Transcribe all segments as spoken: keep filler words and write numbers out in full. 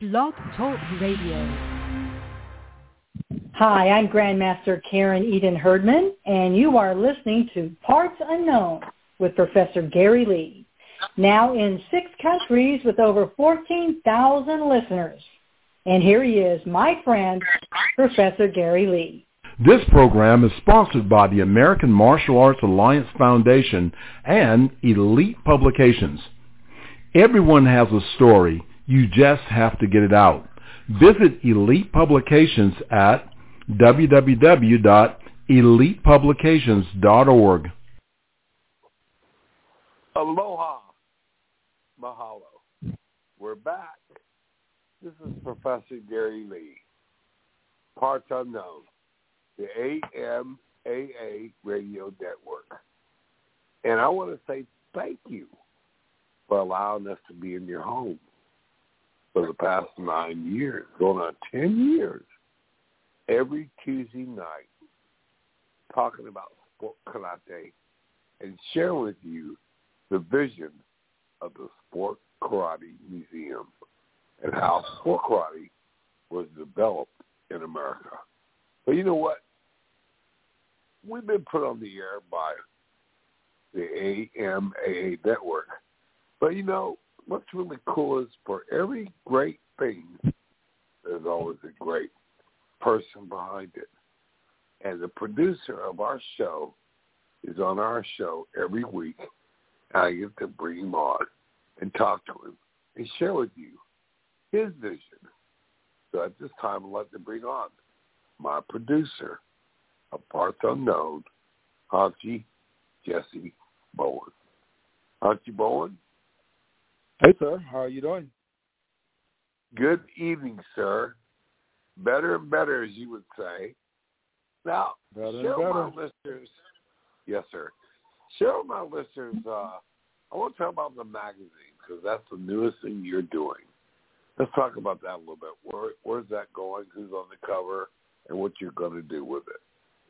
Blog Talk Radio. Hi, I'm Grandmaster Karen Eden Herdman, and you are listening to Parts Unknown with Professor Gary Lee. Now in six countries with over fourteen thousand listeners. And here he is, my friend, Professor Gary Lee. This program is sponsored by the American Martial Arts Alliance Foundation and Elite Publications. Everyone has a story. You just have to get it out. Visit Elite Publications at w w w dot elite publications dot org. Aloha. Mahalo. We're back. This is Professor Gary Lee. Parts Unknown, the A M A A Radio Network. And I want to say thank you for allowing us to be in your home for the past nine years, going on ten years, every Tuesday night, talking about sport karate and sharing with you the vision of the Sport Karate Museum and how sport karate was developed in America. But you know what? We've been put on the air by the A M A A network. But you know, what's really cool is for every great thing, there's always a great person behind it. And the producer of our show is on our show every week. I get to bring him on and talk to him and share with you his vision. So at this time, I'd like to bring on my producer of Parts Unknown, Hanshi Jesse Bowen. Hanshi Bowen? Hey, sir. How are you doing? Good evening, sir. Better and better, as you would say. Now, better share and better. with my listeners. Yes, sir. Share with my listeners. Uh, I want to talk about the magazine because that's the newest thing you're doing. Let's talk about that a little bit. Where, where's that going? Who's on the cover? And what you're going to do with it?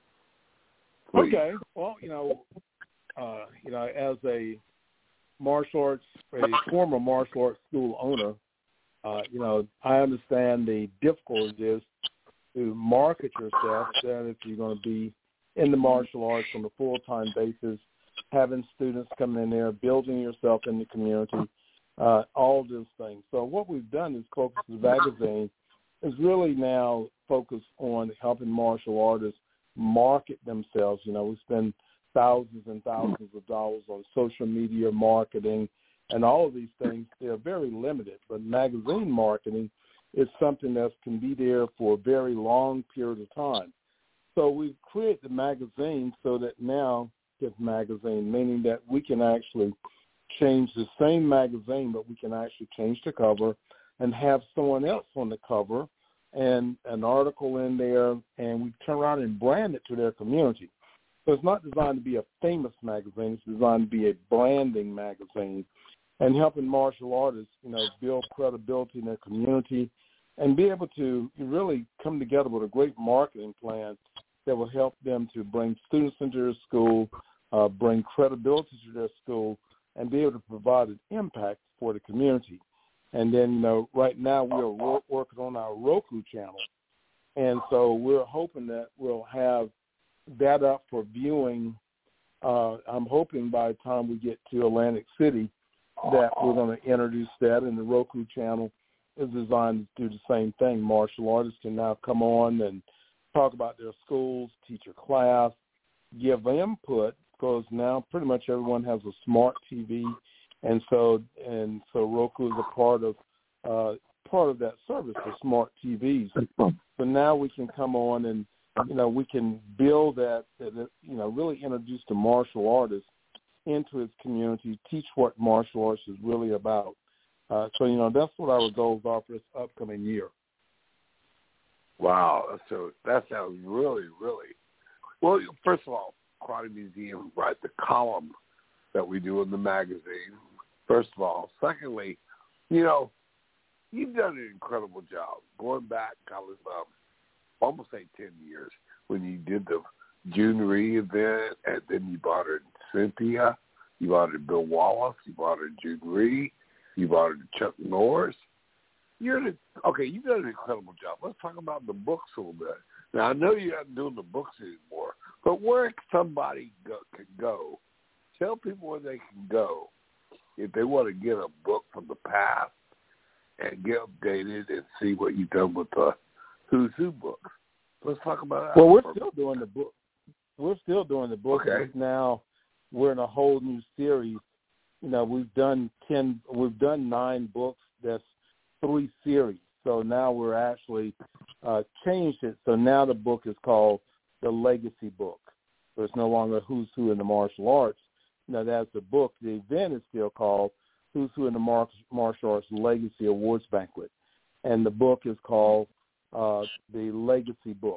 Please. Okay. Well, you know, uh, you know, as a martial arts, a former martial arts school owner, uh, you know, I understand the difficulty it is to market yourself. That if you're going to be in the martial arts on a full-time basis, having students come in there, building yourself in the community, uh, all those things. So what we've done is focus the magazine is really now focused on helping martial artists market themselves. You know, we spend thousands and thousands of dollars on social media marketing and all of these things. They're very limited, but magazine marketing is something that can be there for a very long period of time. So we've created the magazine so that now it's magazine, meaning that we can actually change the same magazine, but we can actually change the cover and have someone else on the cover and an article in there, and we turn around and brand it to their community. So it's not designed to be a famous magazine. It's designed to be a branding magazine and helping martial artists, you know, build credibility in their community and be able to really come together with a great marketing plan that will help them to bring students into their school, uh, bring credibility to their school, and be able to provide an impact for the community. And then, you know, right now we are wor- working on our Roku channel. And so we're hoping that we'll have that up for viewing. Uh, I'm hoping by the time we get to Atlantic City that we're going to introduce that, and the Roku channel is designed to do the same thing. Martial artists can now come on and talk about their schools, teach a class, give input, because now pretty much everyone has a smart T V, and so and so Roku is a part of uh, part of that service, the smart T Vs. So now we can come on and you know we can build that, that you know really introduce the martial artist into his community, teach what martial arts is really about. Uh, so you know that's what our goals are for this upcoming year. Wow, so that sounds really, really well. First of all, Karate Museum, right? The column that we do in the magazine. First of all, secondly, you know, you've done an incredible job going back. I was um, almost say ten years when you did the June Ree event, and then you brought in Cynthia, you brought in Bill Wallace, you brought in June Ree, you brought in Chuck Norris. you're the, okay, you've done an incredible job. Let's talk about the books a little bit. Now, I know you're not doing the books anymore, but where can somebody go, can go? Tell people where they can go if they want to get a book from the past and get updated and see what you've done with the Who's Who books. Let's talk about that. Well, we're still doing the book. We're still doing the book. Okay. Now we're in a whole new series. You know, we've done ten. We've done nine books. That's three series. So now we're actually uh, changed it. So now the book is called the Legacy Book. So it's no longer Who's Who in the Martial Arts. Now that's the book. The event is still called Who's Who in the Mar- Martial Arts Legacy Awards Banquet, and the book is called uh, the Legacy Book.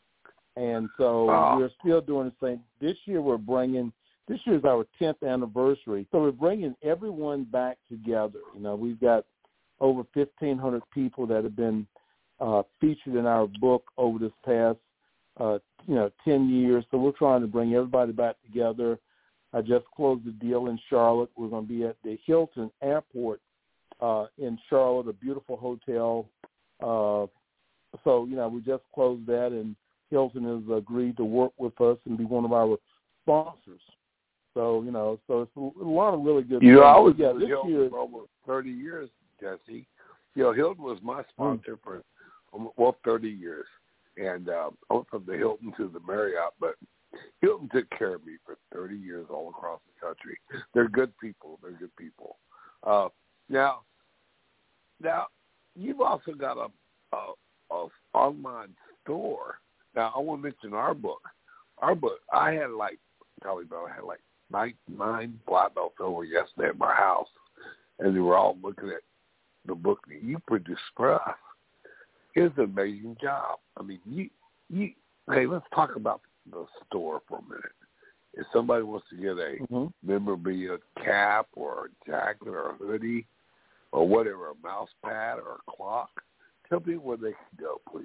And so wow. we're still doing the same. This year we're bringing. This year is our tenth anniversary, so we're bringing everyone back together. You know, we've got over fifteen hundred people that have been uh, featured in our book over this past, uh, you know, ten years. So we're trying to bring everybody back together. I just closed the deal in Charlotte. We're going to be at the Hilton Airport uh, in Charlotte, a beautiful hotel. Uh, so, you know, we just closed that, and Hilton has agreed to work with us and be one of our sponsors. So, you know, so it's a, a lot of really good You things. know, I was yeah, with this Hilton year, for almost thirty years, Jesse. You know, Hilton was my sponsor for, well, thirty years. And uh, I went from the Hilton to the Marriott, but Hilton took care of me for thirty years all across the country. They're good people. They're good people. Uh, now, now you've also got a, a, a online store. Now, I want to mention our book. Our book, I had like, probably about, I had like nine, nine black belts over yesterday at my house, and they were all looking at the book that you produced for us. It's an amazing job. I mean, you, you. Hey, let's talk about the store for a minute. If somebody wants to get a mm-hmm. memorabilia cap or a jacket or a hoodie or whatever, a mouse pad or a clock, tell people where they can go, please.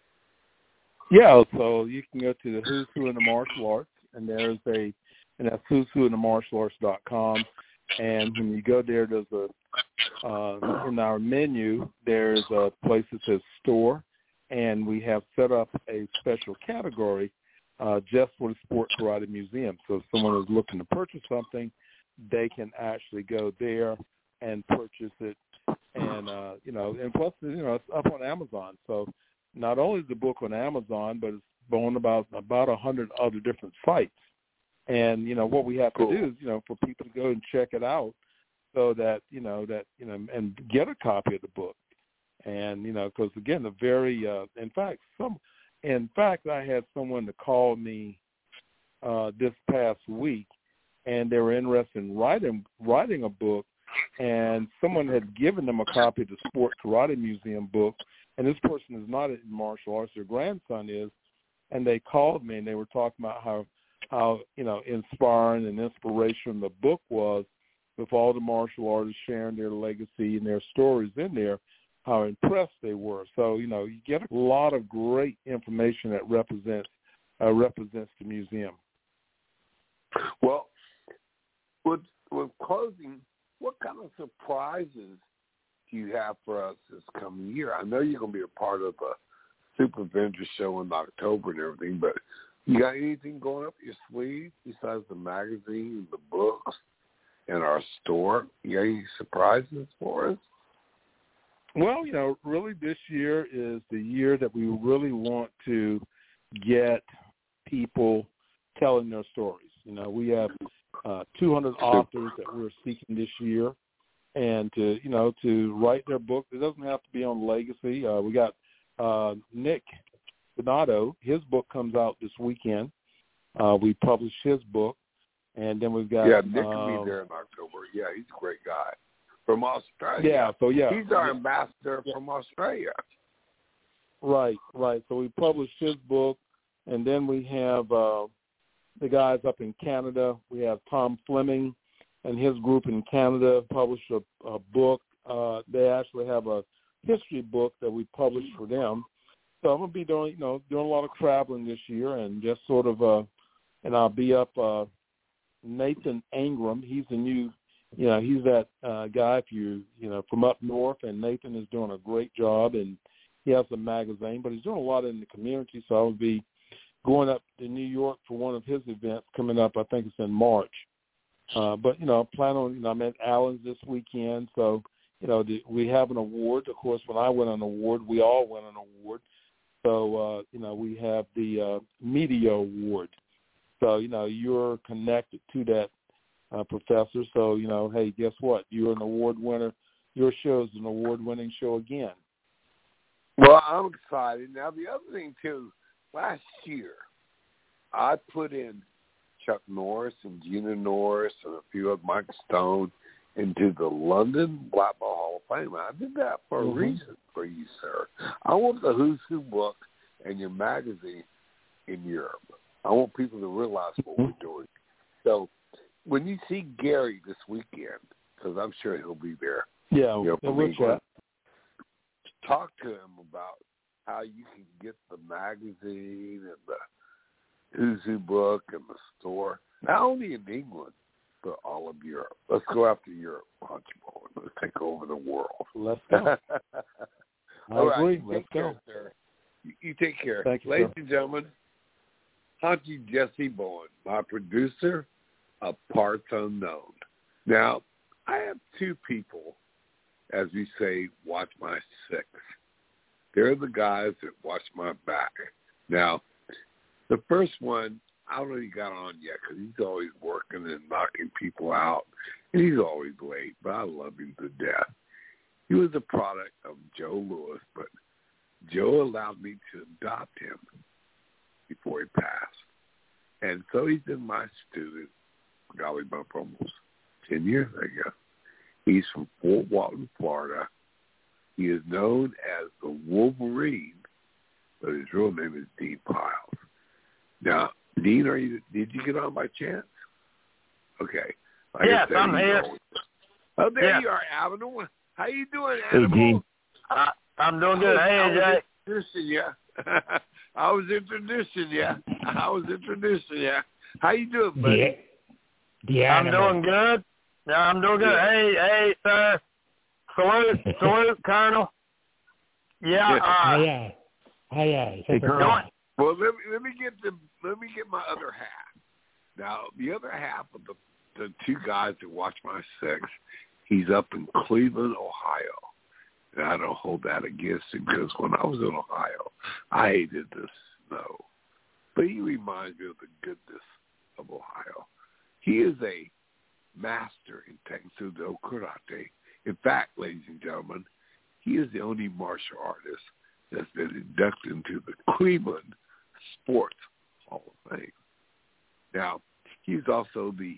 Yeah, so you can go to the Who's Who in the Martial Arts, and there's a, and that's who's who in the martial arts dot com. And when you go there, there's a, uh, in our menu, there's a place that says store, and we have set up a special category uh, just for the Sport Karate Museum. So if someone is looking to purchase something, they can actually go there and purchase it. And, uh, you know, and plus, you know, it's up on Amazon. So not only is the book on Amazon, but it's on about about a hundred other different sites. And, you know, what we have Cool. to do is, you know, for people to go and check it out so that, you know, that, you know, and get a copy of the book. And, you know, because, again, the very, uh, in fact, some, in fact, I had someone to call me uh, this past week, and they were interested in writing, writing a book, and someone had given them a copy of the Sport Karate Museum book, and this person is not in martial arts, their grandson is, and they called me, and they were talking about how, how you know, inspiring and inspiration the book was with all the martial artists sharing their legacy and their stories in there, how impressed they were. So, you know, you get a lot of great information that represents uh, represents the museum. Well, with, with closing, what kind of surprises do you have for us this coming year? I know you're going to be a part of a Super Vendor show in October and everything, but you got anything going up your sleeve besides the magazine, the books, and our store? You got any surprises for us? Well, you know, really this year is the year that we really want to get people telling their stories. You know, we have uh, two hundred authors that we're seeking this year, and to, you know, to write their book. It doesn't have to be on legacy. Uh, we got uh, Nick Donato. His book comes out this weekend. Uh, we published his book, and then we've got yeah, Nick um, will be there in October. Yeah, he's a great guy from Australia. Yeah, so yeah, he's our yeah. ambassador yeah. from Australia. Right, right. So we published his book, and then we have uh, the guys up in Canada. We have Tom Fleming and his group in Canada published a, a book. Uh, they actually have a history book that we published for them. So I'm gonna be doing, you know, doing a lot of traveling this year, and just sort of, uh, and I'll be up. Uh, Nathan Ingram, he's the new you know, he's that uh, guy, if you, you know, from up north, and Nathan is doing a great job, and he has a magazine, but he's doing a lot in the community, so I would be going up to New York for one of his events coming up. I think it's in March. Uh, but, you know, I plan on, you know, I'm at Allen's this weekend, so, you know, the, we have an award. Of course, when I win an award, we all win an award. So, uh, you know, we have the uh, Media Award. So, you know, you're connected to that uh, professor. So, you know, hey, guess what? You're an award winner. Your show is an award-winning show again. Well, I'm excited. Now, the other thing, too, last year I put in Chuck Norris and Gina Norris and a few of Mike Stone into the London Black Ball Hall of Fame. I did that for a mm-hmm. reason for you, sir. I want the Who's Who book and your magazine in Europe. I want people to realize what we're doing. So when you see Gary this weekend, because I'm sure he'll be there. Yeah, you know, yeah we'll chat. Talk to him about how you can get the magazine and the Who's Who book and the store, not only in England, but all of Europe. Let's go after Europe, Punchbowl, and let's take over the world. Let's go. I all agree. Right, let's care, go. Sir. You, you take care. Thank you, Ladies sir. and gentlemen, Hunty Jesse Bowen, my producer of Parts Unknown. Now, I have two people, as we say, watch my six. They're the guys that watch my back. Now, the first one, I don't know if he got on yet because he's always working and knocking people out. And he's always late, but I love him to death. He was a product of Joe Lewis, but Joe allowed me to adopt him before he passed. And so he's been my student, golly bump, almost ten years, I guess. He's from Fort Walton, Florida. He is known as the Wolverine, but his real name is Dean Piles. Now, Dean, are you, did you get on by chance? Okay. Like yes, said, I'm here. Always, oh, there yeah. you are, Animal. How you doing, Hey, Animal? Dean. I, I'm doing good. I Hey, was Jay. introducing you. I was introducing you. I was introducing you. How you doing, buddy? The, the I'm animal. doing good. Yeah, I'm doing good. Yeah. Hey, hey, sir. Salute, salute, Colonel. Yeah. Uh, Hey, hey, hey, hey. Hey, Colonel. doing, Well, let me let me get the let me get my other half. Now, the other half of the the two guys that watch my six, he's up in Cleveland, Ohio, and I don't hold that against him because when I was in Ohio, I hated the snow, but he reminds me of the goodness of Ohio. He is a master in Teksudo Karate. In fact, ladies and gentlemen, he is the only martial artist that's been inducted into the Cleveland Sports Hall of Fame. Now, he's also the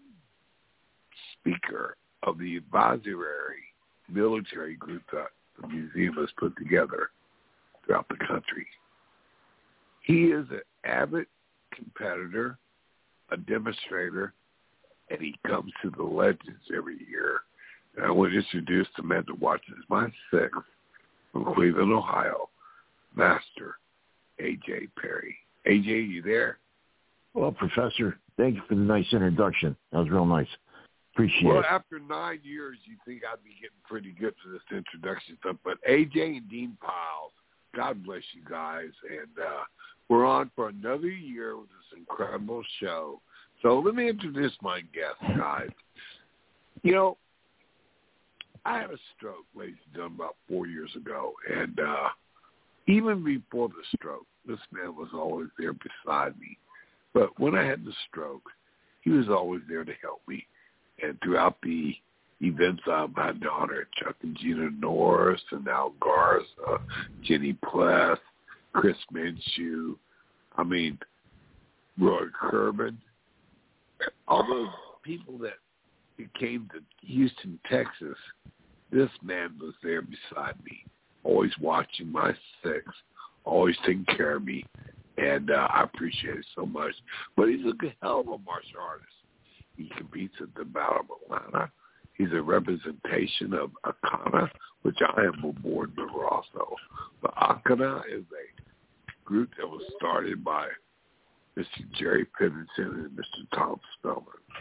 speaker of the advisory military group that the museum has put together throughout the country. He is an avid competitor, a demonstrator, and he comes to the Legends every year. And I want to introduce the man that watches my six from Cleveland, Ohio, Master A J Perry. A J, you there? Well, Professor, thank you for the nice introduction. That was real nice. Appreciate Well, it. after nine years, you'd think I'd be getting pretty good for this introduction stuff. But A J and Dean Piles, God bless you guys. And uh, we're on for another year with this incredible show. So let me introduce my guest, guys. You know, I had a stroke, ladies and gentlemen, about four years ago. And uh, even before the stroke, this man was always there beside me. But when I had the stroke, he was always there to help me. And throughout the events I've had the honor, Chuck and Gina Norris and Al Garza, Jenny Pless, Chris Minshew, I mean, Roy Kerman, all those people that came to Houston, Texas, this man was there beside me, always watching my six, always taking care of me, and uh, I appreciate it so much. But he's a good, hell of a martial artist. He competes at the Battle of Atlanta. He's a representation of Akana, which I am a board member also. But Akana is a group that was started by Mister Jerry Pennington and Mister Tom Spellman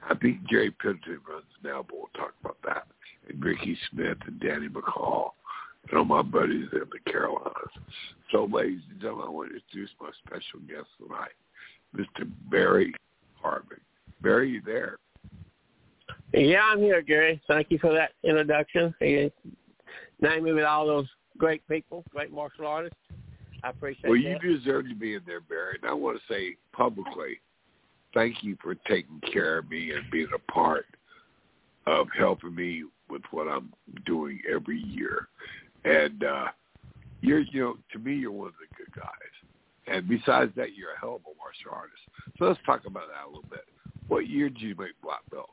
I think Jerry Pimpton runs now, but we'll talk about that. And Ricky Smith and Danny McCall and all my buddies in the Carolinas. So, ladies and gentlemen, I want to introduce my special guest tonight, Mister Barry Hartman. Barry, you there? Yeah, I'm here, Gary. Thank you for that introduction. You named me with all those great people, great martial artists. I appreciate well, that. Well, you deserve to be in there, Barry. And I want to say publicly, thank you for taking care of me and being a part of helping me with what I'm doing every year. And uh, you're, you know, to me, you're one of the good guys. And besides that, you're a hell of a martial artist. So let's talk about that a little bit. What year did you make black belt?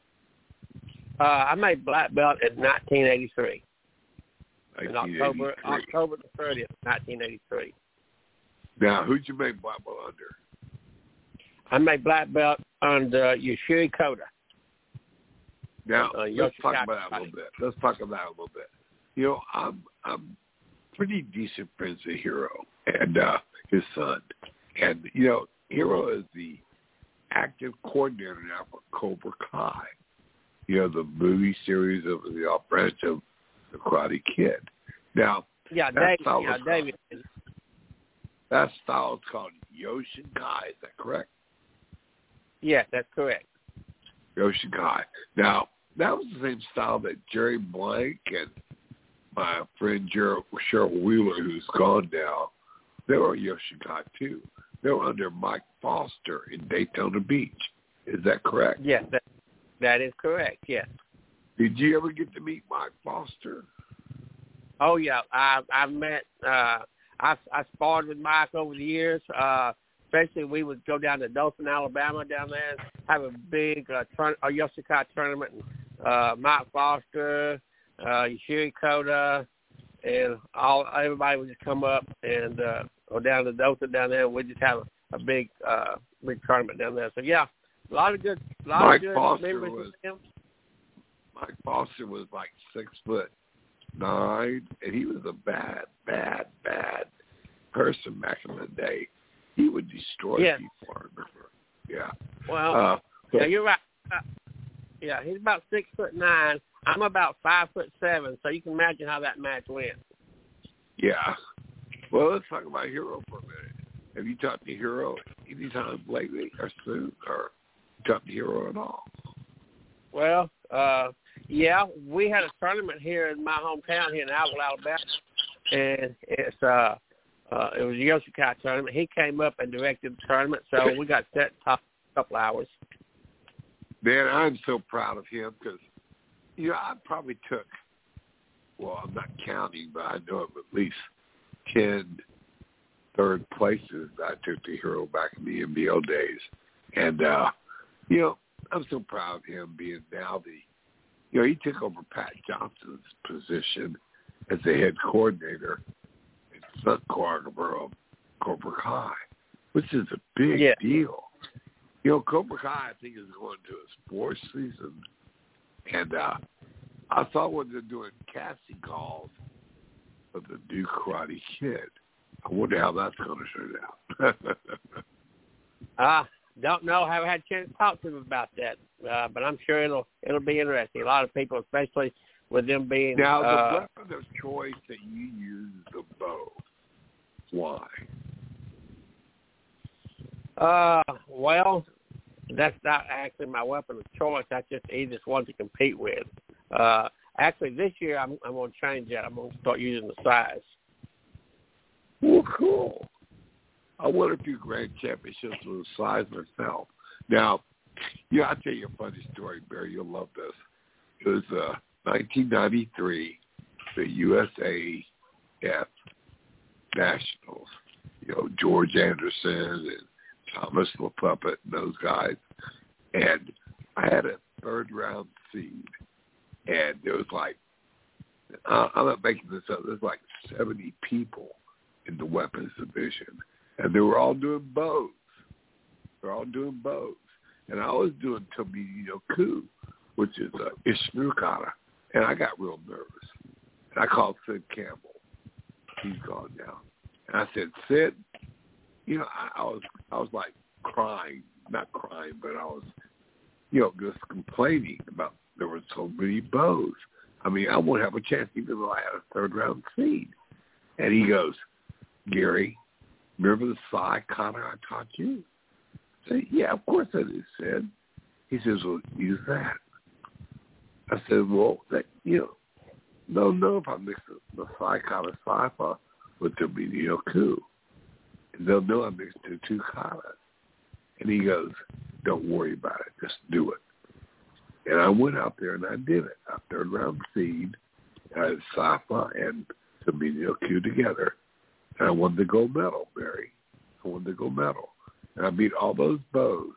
Uh, I made black belt in nineteen eighty-three. In October, October the thirtieth, nineteen eighty-three. Now, who'd you make black belt under? I made black belt under Yashiri Kota. Now, uh, let's talk about that a little bit. Let's talk about that a little bit. You know, I'm I'm pretty decent friends with Hiro and uh, his son. And, you know, Hiro is the active coordinator now for Cobra Kai. You know, the movie series of the off branch of the Karate Kid. Now, yeah, that David, yeah, David. That style is called Yoshinkai. Is that correct? Yes, that's correct. Yoshinkai. Now, that was the same style that Jerry Blank and my friend Cheryl Wheeler, who's gone now, they were Yoshinkai too. They were under Mike Foster in Daytona Beach. Is that correct? Yes, that, that is correct, yes. Did you ever get to meet Mike Foster? Oh, yeah. I I met, uh, I, I sparred with Mike over the years. Uh, especially we would go down to Dothan, Alabama down there and have a big uh, turn, a Yoshinkai tournament. And, uh, Mike Foster, uh, Yashiri Kota, and all everybody would just come up and uh, go down to Dothan down there, and we'd just have a, a big uh, big tournament down there. So, yeah, a lot of good, a lot Mike of good Foster memories was, with him. Mike Foster was like six foot nine, and he was a bad, bad, bad person back in the day. He would destroy yes. people, I remember. Yeah. Well, uh, yeah, you're right. Uh, yeah, he's about six foot nine. I'm about five foot seven, so you can imagine how that match went. Yeah. Well, let's talk about Hiro for a minute. Have you talked to Hiro anytime lately or soon, or talked to Hiro at all? Well, uh, yeah, we had a tournament here in my hometown here in Alville, Alabama, and it's uh, uh, it was a Yoshinkai tournament. He came up and directed the tournament, so we got set up a couple hours. Man, I'm so proud of him because, you know, I probably took, well, I'm not counting, but I know of at least ten third places I took to Hiro back in the N B L days. And, uh, you know, I'm so proud of him being now the, you know, he took over Pat Johnson's position as the head coordinator and stunt choreographer of Cobra Kai, which is a big yeah. deal. You know, Cobra Kai, I think, is going to its fourth season. And uh, I saw when they're doing casting calls of the new Karate Kid. I wonder how that's going to turn out. Ah. uh, Don't know. Haven't had a chance to talk to him about that, uh, but I'm sure it'll it'll be interesting. A lot of people, especially with them being now the uh, weapon of choice that you use is the bow. Why? Uh, well, that's not actually my weapon of choice. That's just the easiest one to compete with. Uh, actually, this year I'm I'm going to change that. I'm going to start using the size. Well, cool. I won a few grand championships with the size myself. Now, yeah, I'll tell you a funny story, Barry. You'll love this. It was uh, nineteen ninety-three, the U S A F Nationals. You know, George Anderson and Thomas LaPuppet and those guys. And I had a third round seed. And there was like, uh, I'm not making this up, there's like seventy people in the weapons division. And they were all doing bows. They're all doing bows. And I was doing Tomomi no Ku, which is uh, Ishinukata. And I got real nervous. And I called Sid Campbell. He's gone now. And I said, Sid, you know, I, I was I was like crying. Not crying, but I was you know, just complaining about there were so many bows. I mean, I won't have a chance even though I had a third round seed. And he goes, Gary, remember the Psi kata I taught you? I say, yeah, of course I do, Sid. He says, well, use that. I said, well, that, you know, they'll know if I mix the, the Psi kata Saifa with the Minyoku. And they'll know I mixed the two katas. And he goes, don't worry about it. Just do it. And I went out there and I did it. I third round seed, I had Saifa and the Minyoku together. And I won the gold medal, Barry. I won the gold medal. And I beat all those bows.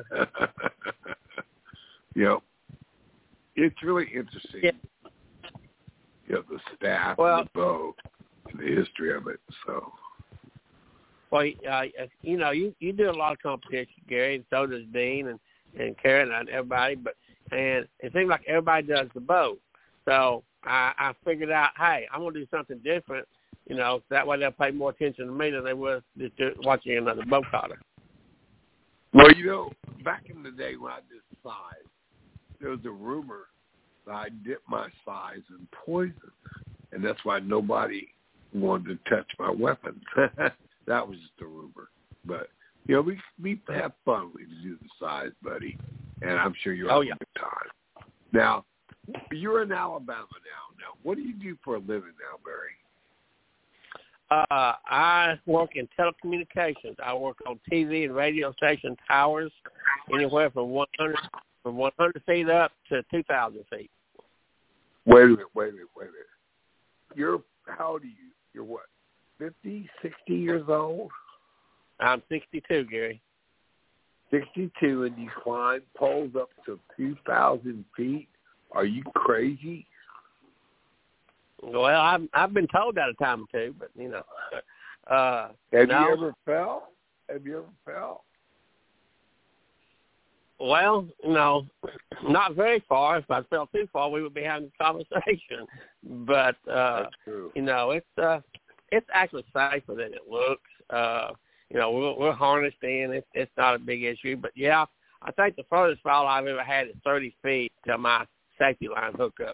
You know, it's really interesting. Yeah. You know, the staff well, and the bow and the history of it. So, well, uh, you know, you, you do a lot of competition, Gary, and so does Dean and, and Karen and everybody. But and it seems like everybody does the bow. So I, I figured out, hey, I'm going to do something different. You know, that way they'll pay more attention to me than they would just watching another bow kata. Well, you know, back in the day when I did size, there was a rumor that I dipped my size in poison, and that's why nobody wanted to touch my weapon. That was just a rumor. But, you know, we we have fun when we do the size, buddy, and I'm sure you're having oh, yeah. a good time. Now, you're in Alabama now. Now, what do you do for a living now, Barry? Uh, I work in telecommunications. I work on T V and radio station towers, anywhere from one hundred from one hundred feet up to two thousand feet. Wait a minute, wait a minute, wait a minute. You're, how old are you? You're what, fifty, sixty years old? I'm sixty-two, Gary. sixty-two, and you climb poles up to two thousand feet? Are you crazy? Well, I've I've been told that a time or two, but you know. Uh, Have no. you ever fell? Have you ever fell? Well, no, not very far. If I fell too far, we would be having a conversation. But uh, That's true. You know, it's uh, it's actually safer than it looks. Uh, you know, we're, we're harnessed in. It's it's not a big issue. But yeah, I think the furthest fall I've ever had is thirty feet to my safety line hookup.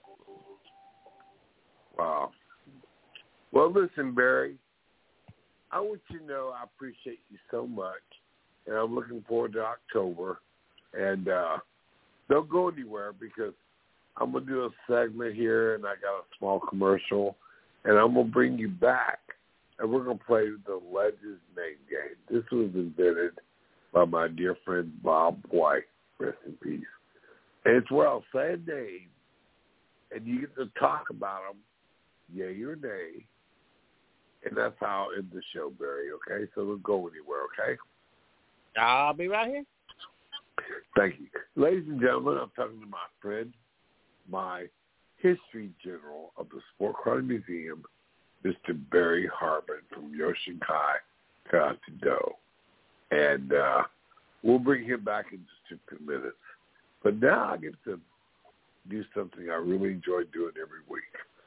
Wow. Well, listen, Barry, I want you to know I appreciate you so much, and I'm looking forward to October. And uh, don't go anywhere because I'm going to do a segment here, and I got a small commercial, and I'm going to bring you back, and we're going to play the Legends name game. This was invented by my dear friend Bob White, rest in peace. And it's where I'll say a name, and you get to talk about them, yay or nay, and that's how I'll end the show, Barry, okay? So don't go anywhere, okay? I'll be right here. Thank you. Ladies and gentlemen, I'm talking to my friend, my history general of the Sport Karate Museum, Mister Barry Harbin from Yoshinkai Karate Do. And uh, we'll bring him back in just a few minutes. But now I get to do something I really enjoy doing every week.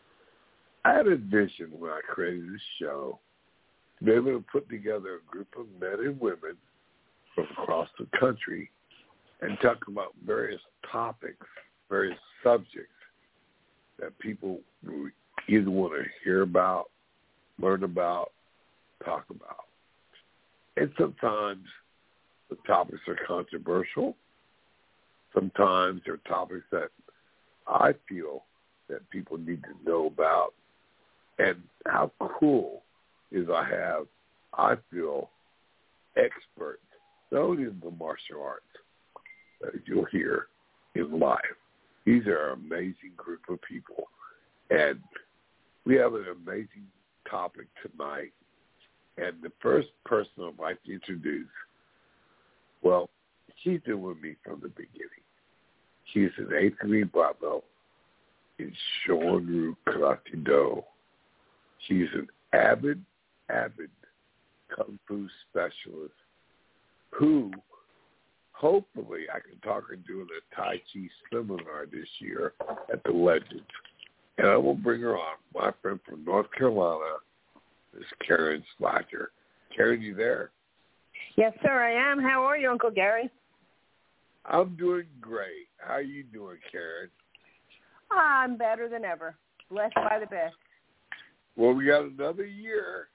I had a vision when I created this show to be able to put together a group of men and women from across the country and talk about various topics, various subjects that people either want to hear about, learn about, talk about. And sometimes the topics are controversial. Sometimes they're topics that I feel that people need to know about. And how cool is I have, I feel, experts, not only in the martial arts, that you'll hear in life. These are an amazing group of people. And we have an amazing topic tonight. And the first person I'd like to introduce, well, she's been with me from the beginning. She's an eighth degree black belt in Shorin-ryu Karate Do. She's an avid, avid Kung Fu specialist who, hopefully, I can talk her into a Tai Chi seminar this year at the Legends. And I will bring her on, my friend from North Carolina, Miss Karen Slatcher. Karen, you there? Yes, sir, I am. How are you, Uncle Gary? I'm doing great. How are you doing, Karen? I'm better than ever. Blessed by the best. Well, we got another year.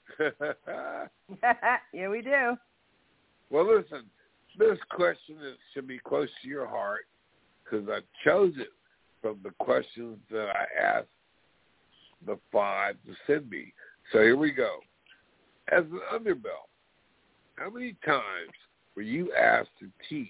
Yeah, we do. Well, listen, this question is, should be close to your heart because I chose it from the questions that I asked the five to send me. So here we go. As an underbelt, how many times were you asked to teach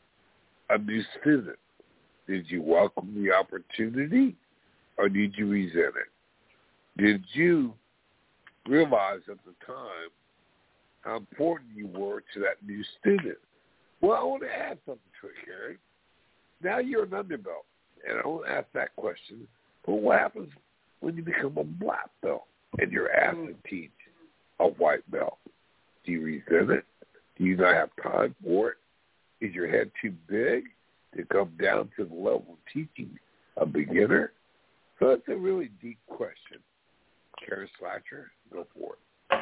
a new student? Did you welcome the opportunity or did you resent it? Did you realize at the time how important you were to that new student? Well, I want to add something to it, Karen. Now you're an underbelt, and I want to ask that question. But what happens when you become a black belt and you're asked to teach a white belt? Do you resent it? Do you not have time for it? Is your head too big to come down to the level of teaching a beginner? So it's a really deep question. Karen Slatcher, go for it.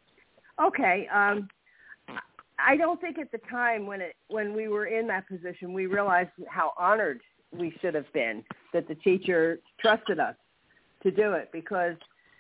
Okay. Um, I don't think at the time when it when we were in that position, we realized how honored we should have been that the teacher trusted us to do it, because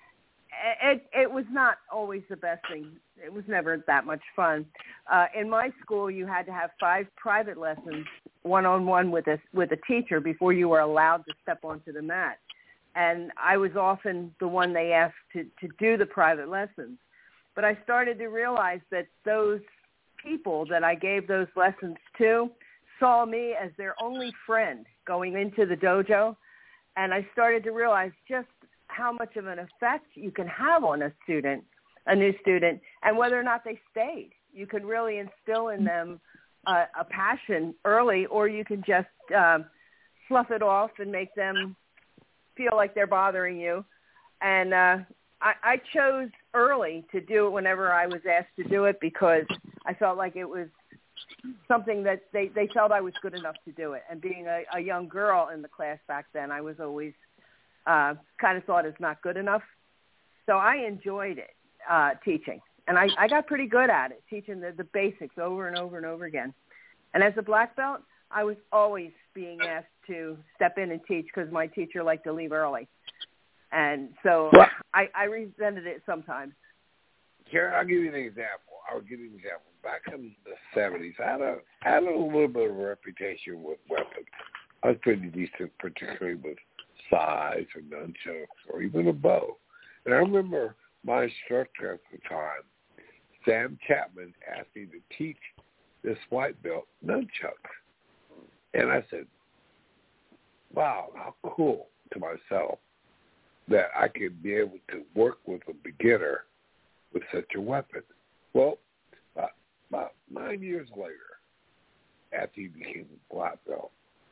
it, it was not always the best thing. It was never that much fun. Uh, in my school, you had to have five private lessons one-on-one with a, with a teacher before you were allowed to step onto the mat. And I was often the one they asked to, to do the private lessons. But I started to realize that those people that I gave those lessons to saw me as their only friend going into the dojo. And I started to realize just how much of an effect you can have on a student, a new student, and whether or not they stayed. You can really instill in them uh, a passion early, or you can just um, fluff it off and make them feel like they're bothering you. And uh, I, I chose early to do it whenever I was asked to do it, because I felt like it was something that they, they felt I was good enough to do it. And being a, a young girl in the class back then, I was always uh, kind of thought as not good enough. So I enjoyed it, uh, teaching. And I, I got pretty good at it, teaching the, the basics over and over and over again. And as a black belt, I was always being asked to step in and teach because my teacher liked to leave early. And so I, I resented it sometimes. Karen, I'll give you an example. I'll give you an example. Back in the seventies, I had a, I had a little bit of a reputation with weapons. I was pretty decent, particularly with size or nunchucks or even a bow. And I remember my instructor at the time, Sam Chapman, asked me to teach this white belt nunchucks. And I said, wow, how cool to myself that I could be able to work with a beginner with such a weapon. Well, about, about nine years later, after he became a black belt,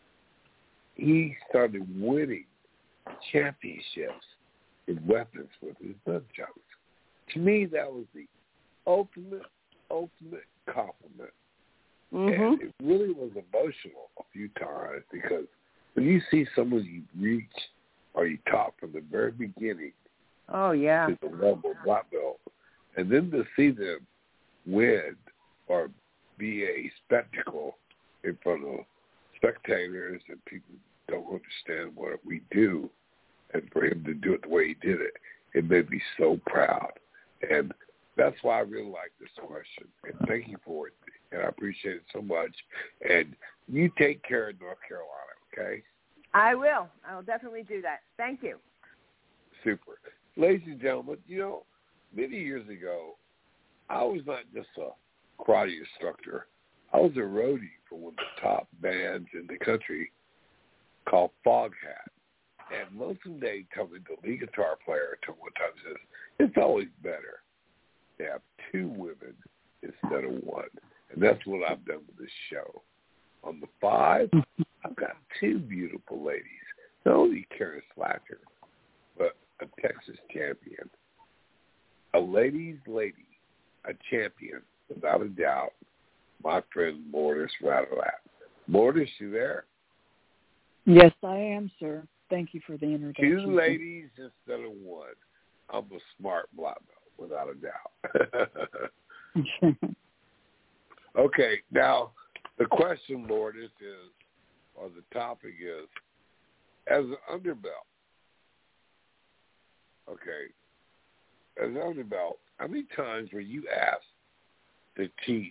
he started winning championships in weapons with his nunchucks. To me, that was the ultimate, ultimate compliment. Mm-hmm. And it really was emotional a few times, because when you see someone you reach or you taught from the very beginning oh, yeah. to the level of black belt, and then to see them win or be a spectacle in front of spectators and people who don't understand what we do, and for him to do it the way he did it, it made me so proud. And that's why I really like this question. And thank you for it. And I appreciate it so much. And you take care of North Carolina, okay? I will. I will definitely do that. Thank you. Super. Ladies and gentlemen, you know, many years ago, I was not just a karate instructor. I was a roadie for one of the top bands in the country called Foghat. And Lonesome Dave told me, the lead guitar player told me one time, says, it's always better to have two women instead of one. And that's what I've done with this show. On the five, I've got two beautiful ladies. Not only Karen Slatcher, but a Texas champion. A lady's lady, a champion, without a doubt, my friend Mortis Rattleap. Mortis, you there? Yes, I am, sir. Thank you for the introduction. Two ladies instead of one. I'm a smart black belt, without a doubt. Okay, now The question, Lord, is, is, or the topic is, as an underbelt, okay, as an underbelt, how many times were you asked to teach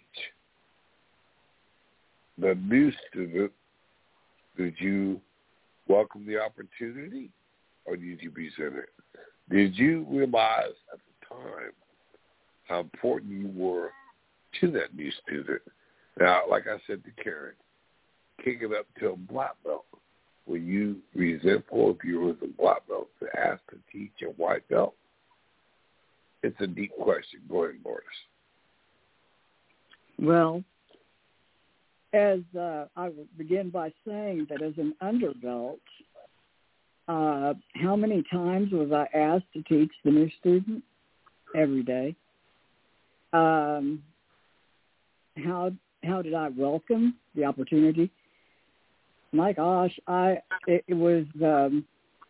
the new student? Did you welcome the opportunity, or did you resent it? Did you realize at the time how important you were to that new student? Now, like I said to Karen, kick it up to a black belt. Were you resentful if you was a black belt to ask to teach a white belt? It's a deep question. Go ahead, Mortis. Well, as uh, I will begin by saying that as an underbelt, uh, how many times was I asked to teach the new student? Every day. Um, how how did I welcome the opportunity? My gosh, I it, it was um,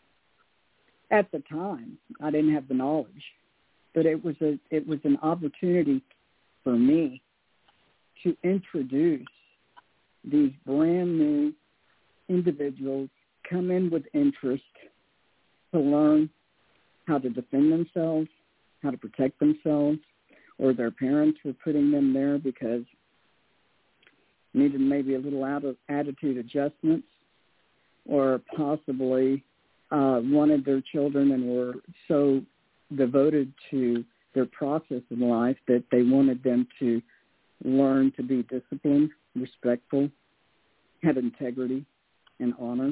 at the time I didn't have the knowledge, but it was a it was an opportunity for me to introduce these brand new individuals, come in with interest to learn how to defend themselves, how to protect themselves, or their parents were putting them there because needed maybe a little out of attitude adjustments, or possibly uh, wanted their children and were so devoted to their process in life that they wanted them to learn to be disciplined, respectful, have integrity and honor,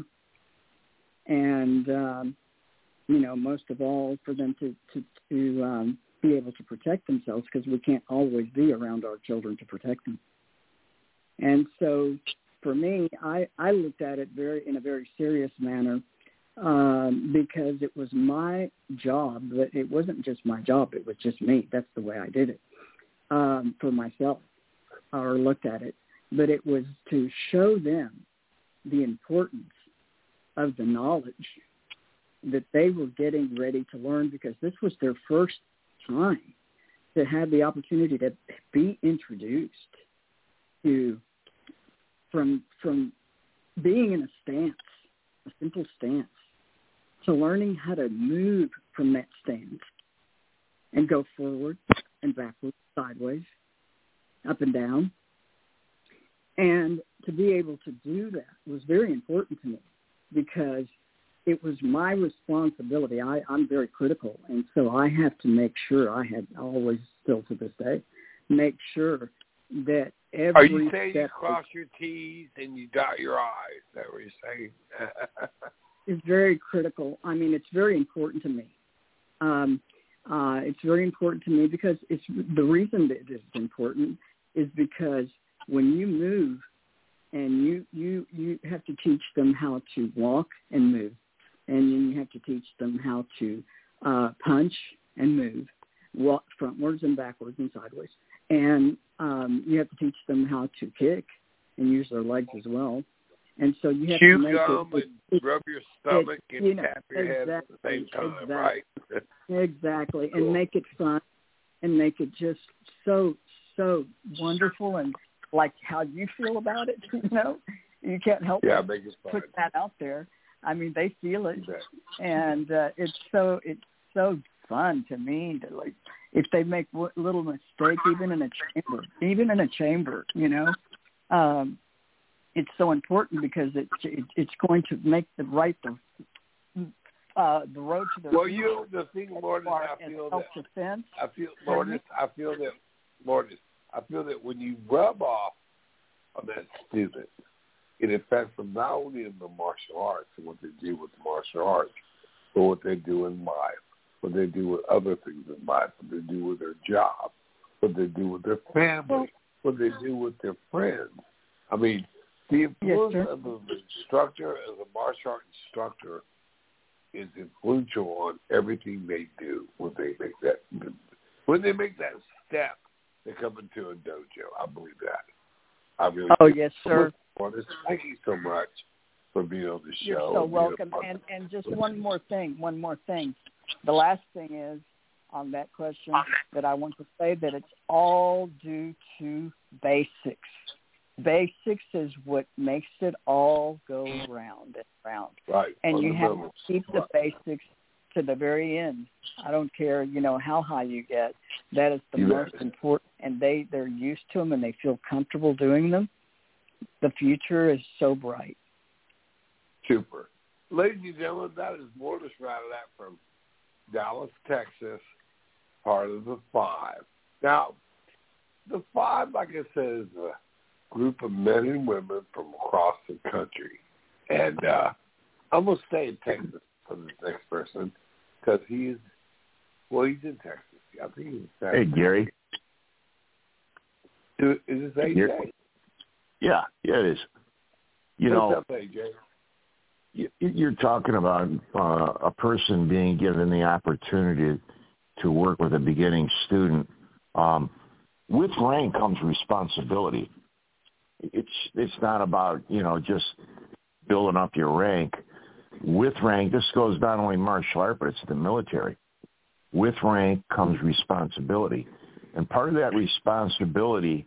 and um, you know, most of all, for them to to, to um, be able to protect themselves, because we can't always be around our children to protect them. And so, for me, I, I looked at it very in a very serious manner um, because it was my job. But it wasn't just my job; it was just me. That's the way I did it um, for myself, or looked at it. But it was to show them the importance of the knowledge that they were getting ready to learn, because this was their first time to have the opportunity to be introduced to from from being in a stance, a simple stance, to learning how to move from that stance and go forward and backwards, sideways, up and down. And to be able to do that was very important to me, because it was my responsibility. I, I'm very critical, and so I have to make sure, I have always, still to this day, make sure that every Are you saying step you cross your T's and you dot your I's? Is that what you're saying? is very critical. I mean, it's very important to me. Um, uh, it's very important to me because it's the reason that it's important is because when you move and you, you, you have to teach them how to walk and move, and then you have to teach them how to uh, punch and move, walk frontwards and backwards and sideways. And um, you have to teach them how to kick and use their legs as well. And so you have Chew to make gum it, and rub your stomach it, and you know, tap your exactly, head at the same time, exactly, right? Exactly, Cool. and make it fun and make it just so, so wonderful and like how you feel about it, you know? You can't help yeah, but make it fun. put that out there. I mean, they feel it, Exactly. and uh, it's so it's so fun to me to like if they make a little mistake, even in a chamber, even in a chamber, you know, um, it's so important because it, it it's going to make the right the uh, the road to the well, you know, the thing, Lourdes, I feel that self-defense. I feel, Lourdes, I feel that Lourdes, I feel that when you rub off on that student, it affects them not only in the martial arts and what they do with the martial arts, but what they do in life, what they do with other things in life, what they do with their job, what they do with their family, what they do with their friends. I mean, the influence yes, of the instructor as a martial art instructor is influential on everything they do when they make that when they make that step to come into a dojo. I believe that. I really oh do. yes, sir. Thank you so much for being on the show. You're so welcome. And and just one more thing, one more thing. The last thing is on that question that I want to say that it's all due to basics. basics is what makes it all go round and round. Right. And you have to keep the right. basics to the very end. I don't care, you know, how high you get. That is the You most bet. important. And they, they're used to them and they feel comfortable doing them. The future is so bright. Super. Ladies and gentlemen, that is Mortis Radalat from Dallas, Texas, part of the Five. Now, the Five, like I said, is a group of men and women from across the country. And uh, I'm going to stay in Texas for this next person because he's, well, he's in Texas. I think he's in Texas. Hey, Gary. Is this A J? Yeah, yeah, it is. You What's know, up, A J? you're talking about uh, a person being given the opportunity to work with a beginning student. Um, with rank comes responsibility. It's it's not about, you know, just building up your rank. With rank, this goes not only martial art, but it's the military. With rank comes responsibility. And part of that responsibility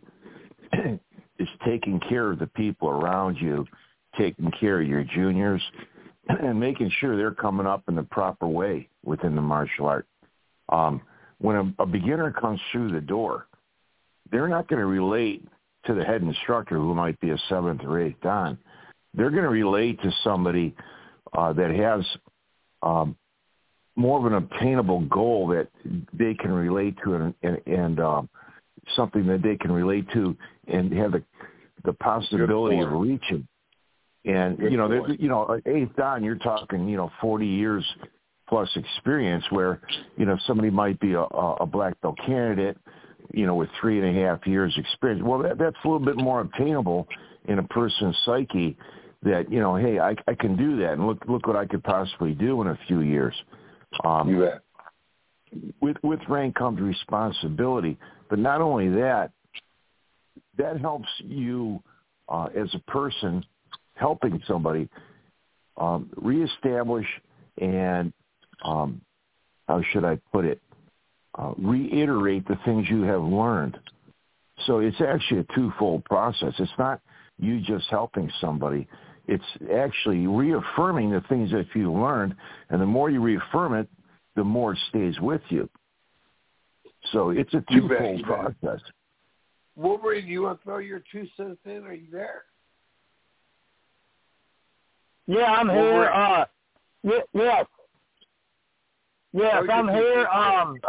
is taking care of the people around you, taking care of your juniors, and making sure they're coming up in the proper way within the martial art. Um, when a, a beginner comes through the door, they're not going to relate to the head instructor who might be a seventh or eighth dan. They're going to relate to somebody uh, that has um, more of an obtainable goal that they can relate to and, and, and um, something that they can relate to and have the, the possibility of reaching. And, Good you know, you know, eighth dan, you're talking, you know, forty years plus experience where, you know, somebody might be a, a black belt candidate, you know, with three and a half years experience. Well, that, that's a little bit more obtainable in a person's psyche that, you know, hey, I, I can do that. And look, look what I could possibly do in a few years. Um, you bet. With, with rank comes responsibility. But not only that, that helps you uh, as a person helping somebody um, reestablish and, um, how should I put it, uh, reiterate the things you have learned. So it's actually a twofold process. It's not you just helping somebody. It's actually reaffirming the things that you learned, and the more you reaffirm it, the more it stays with you. So it's a You bet, twofold you bet. process. Wolverine, you want to throw your two cents in? Are you there? Yeah, I'm here. Uh, y- yes. Yes, Throw I'm your here. two cents Um,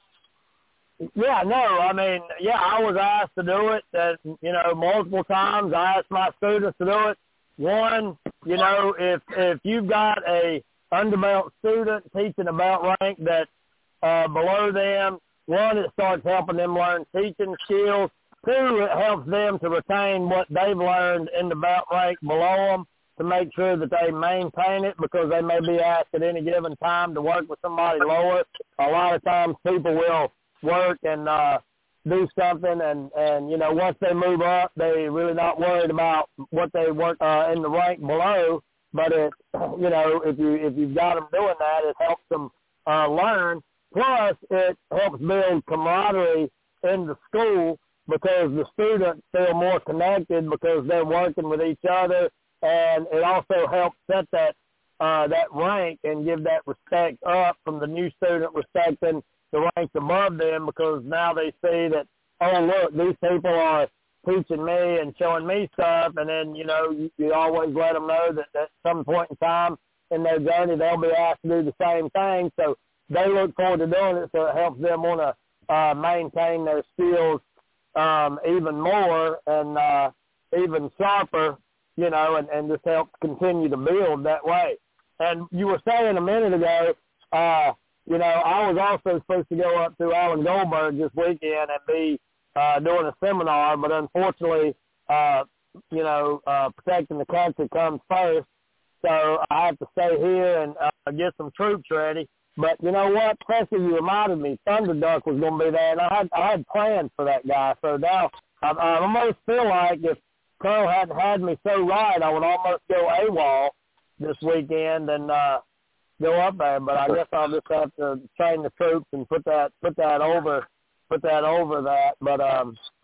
yeah, no, I mean, yeah, I was asked to do it, uh, you know, multiple times. I asked my students to do it. One, you know, if if you've got a underbelt student teaching a belt rank that's uh, below them, one, it starts helping them learn teaching skills. Two, it helps them to retain what they've learned in the belt rank below them to make sure that they maintain it, because they may be asked at any given time to work with somebody lower. A lot of times people will work and uh, do something, and, and, you know, once they move up, they're really not worried about what they work uh, in the rank below. But, it, you know, if, you, if you've got them doing that, it helps them uh, learn. Plus, it helps build camaraderie in the school because the students feel more connected because they're working with each other, and it also helps set that uh, that rank and give that respect up from the new student respecting the ranks above them, because now they see that, oh, look, these people are teaching me and showing me stuff, and then, you know, you, you always let them know that at some point in time in their journey they'll be asked to do the same thing, so they look forward to doing it, so it helps them want to uh, maintain their skills um, even more and uh, even sharper, you know, and, and just help continue to build that way. And you were saying a minute ago, uh, you know, I was also supposed to go up to Alan Goldberg this weekend and be uh, doing a seminar, but unfortunately, uh, you know, uh, protecting the country comes first, so I have to stay here and uh, get some troops ready. But you know what, Presley, you reminded me, Thunder Duck was going to be there, and I had I had plans for that guy. So now I, I almost feel like if Carl hadn't had me so right, I would almost go AWOL this weekend and uh, go up there. But I guess I'll just have to train the troops and put that put that over put that over that. But um,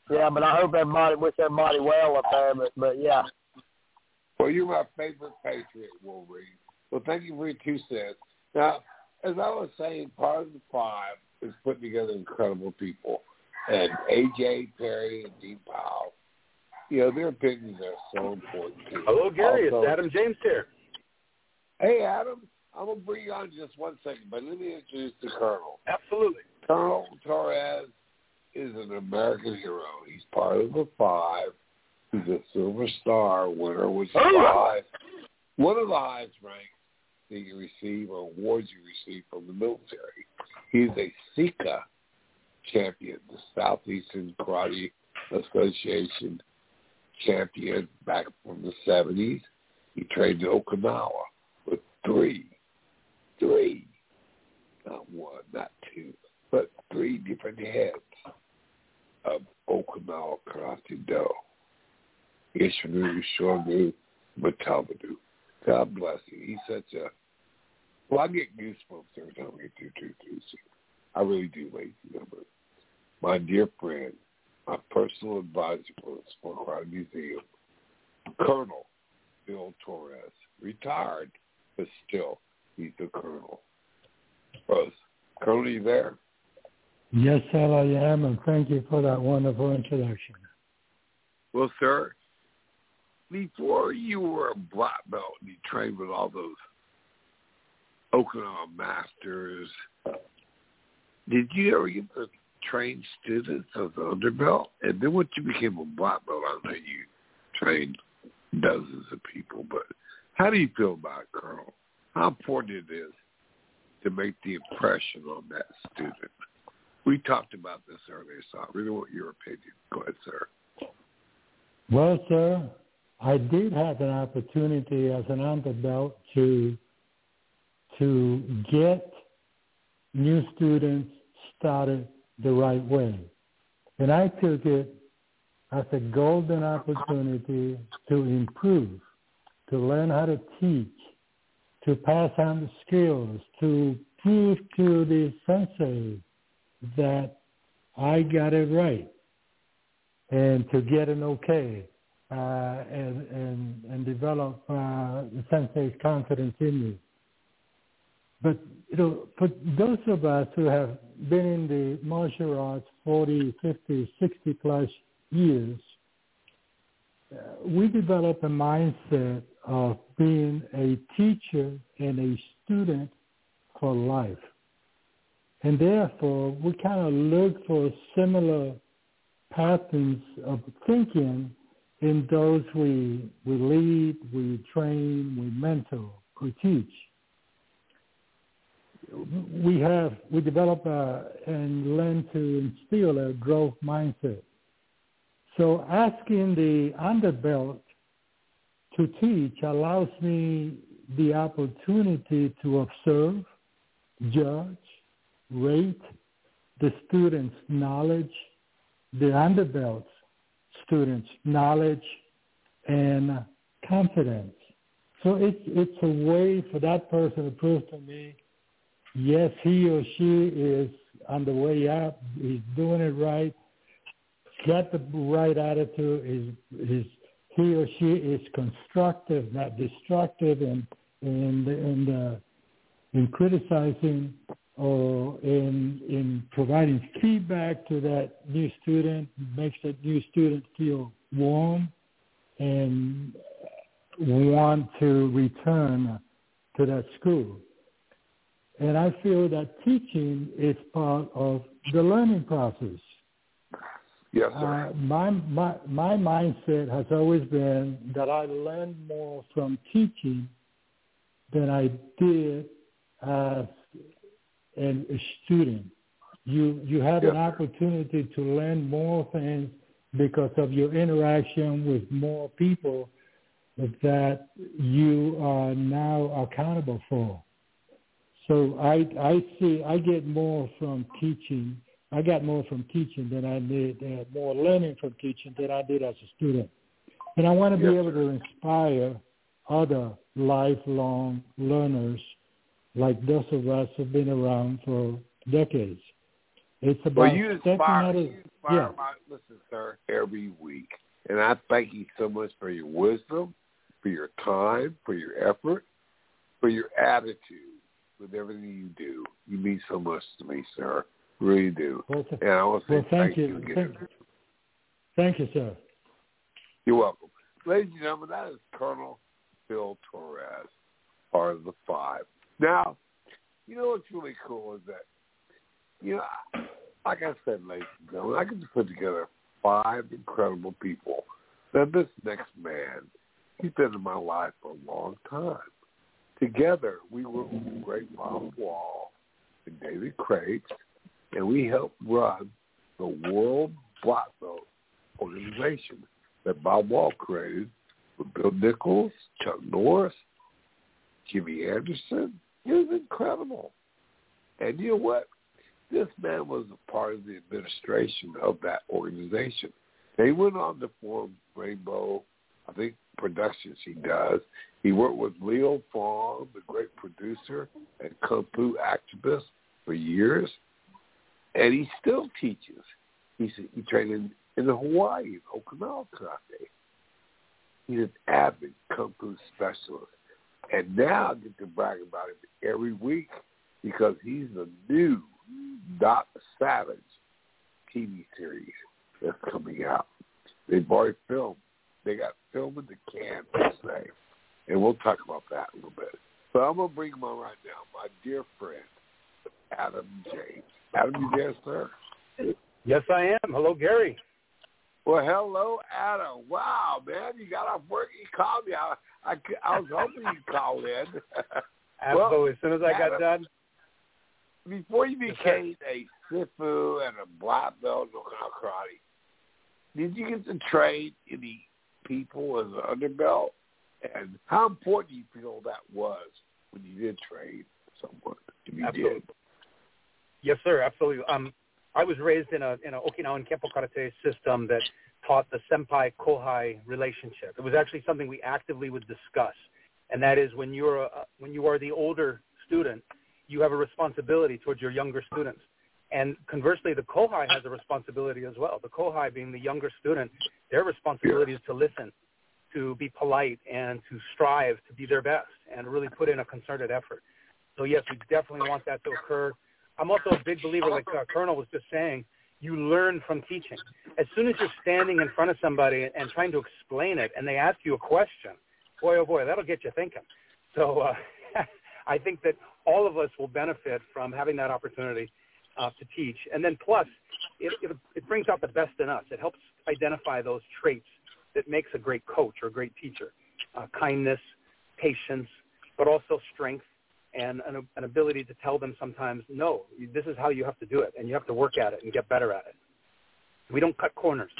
yeah, but I hope everybody, wish everybody well up there, but, but yeah. Well, you're my favorite Patriot, Wolverine. Well, thank you for your two cents. Now, as I was saying, part of the five is putting together incredible people. And A J Perry and Dean Powell, you know, their opinions are so important, too. Hello, Gary. Also, it's Adam James here. Hey, Adam. I'm going to bring you on in just one second, but let me introduce the Colonel. Absolutely. Colonel Torres is an American hero. He's part of the five. He's a Silver Star winner, which is the highest, one of the highest ranks that you receive or awards you receive from the military. He's a SECA champion, the Southeastern Karate Association champion back from the seventies. He trained in Okinawa with three, three, not one, not two, but three different heads of Okinawa Karate Do. Ishinu, Shogu, Matabadu. God bless you. He's such a, well, I get goosebumps every time I get through two Tuesday. I really do, ladies and gentlemen. My dear friend, my personal advisor for the Sport Karate Museum, Colonel Bill Torres, retired, but still, he's the Colonel. Rose, Colonel, are you there? Yes, sir, I am, and thank you for that wonderful introduction. Well, sir, before you were a black belt and you trained with all those Okinawa masters, did you ever get to train students as an underbelt? And then once you became a black belt, I know you trained dozens of people, but how do you feel about it, Colonel? How important it is to make the impression on that student? We talked about this earlier, so I really want your opinion. Go ahead, sir. Well, sir, I did have an opportunity as an underbelt to to get new students started the right way. And I took it as a golden opportunity to improve, to learn how to teach, to pass on the skills, to prove to the sensei that I got it right, and to get an okay. Uh, and, and, and develop uh, the sensei's confidence in me. But, you know, for those of us who have been in the martial arts forty, fifty, sixty plus years, uh, we develop a mindset of being a teacher and a student for life. And therefore, we kind of look for similar patterns of thinking in those we we lead, we train, we mentor, we teach. We have we develop a, and learn to instill a growth mindset. So asking the underbelt to teach allows me the opportunity to observe, judge, rate the student's knowledge, the underbelt's students' knowledge and confidence. So it's it's a way for that person to prove to me, yes, he or she is on the way up, he's doing it right, got the right attitude, is is he or she is constructive, not destructive, in in in, uh, in criticizing or in in providing feedback to that new student, makes that new student feel warm and want to return to that school. And I feel that teaching is part of the learning process. Yes, sir. Uh, my, my, my mindset has always been that I learn more from teaching than I did as and a student. You you have yes, an opportunity to learn more things because of your interaction with more people that you are now accountable for. So I I see I get more from teaching. I got more from teaching than I did, uh, more learning from teaching than I did as a student. And I want to yes, be able sir. to inspire other lifelong learners like those of us who have been around for decades. It's about well, you stepping inspire, out of you inspire yeah. my listen, sir, every week. And I thank you so much for your wisdom, for your time, for your effort, for your attitude with everything you do. You mean so much to me, sir. Really do. Well, th- and I want to say well, thank, thank you. you again. Thank, thank you, sir. You're welcome. Ladies and gentlemen, that is Colonel Phil Torres, part of the five. Now, you know what's really cool is that, you know, like I said, ladies and gentlemen, I can put together five incredible people. Now, this next man, he's been in my life for a long time. Together, we worked with Great Bob Wall and David Craig, and we helped run the World Black Belt organization that Bob Wall created with Bill Nichols, Chuck Norris, Jimmy Anderson. It was incredible. And you know what? This man was a part of the administration of that organization. They went on to form Rainbow, I think, Productions he does. He worked with Leo Fong, the great producer and Kung Fu activist, for years. And he still teaches. He's, he trained in, in Hawaii, in Okinawa Karate. He's an avid Kung Fu specialist. And now I get to brag about him every week because he's the new Doc Savage T V series that's coming out. They've already filmed. They got filmed in the can, per se. And we'll talk about that a little bit. So I'm going to bring him on right now, my dear friend, Adam James. Adam, you there, sir? Yes, I am. Hello, Gary. Well, hello, Adam. Wow, man, you got off work. You called me. I, I, I was hoping you'd call in. Absolutely. Well, as soon as I Adam, got done. Before you became a Sifu and a black belt in Okinawa Karate, did you get to train any people as an underbelt? And how important do you feel that was when you did train someone? If you Absolutely. did? Yes, sir. Absolutely. Um, I was raised in a in an Okinawan Kempo Karate system that taught the senpai-kohai relationship. It was actually something we actively would discuss, and that is when you're a, when you are the older student, you have a responsibility towards your younger students. And conversely, the kohai has a responsibility as well. The kohai, being the younger student, their responsibility is to listen, to be polite, and to strive to be their best and really put in a concerted effort. So, yes, we definitely want that to occur. I'm also a big believer, like uh, Colonel was just saying, you learn from teaching. As soon as you're standing in front of somebody and trying to explain it and they ask you a question, boy, oh, boy, that'll get you thinking. So uh, I think that all of us will benefit from having that opportunity uh, to teach. And then plus, it, it, it brings out the best in us. It helps identify those traits that makes a great coach or a great teacher. Uh, kindness, patience, but also strength and an, an ability to tell them sometimes, no, this is how you have to do it, and you have to work at it and get better at it. We don't cut corners.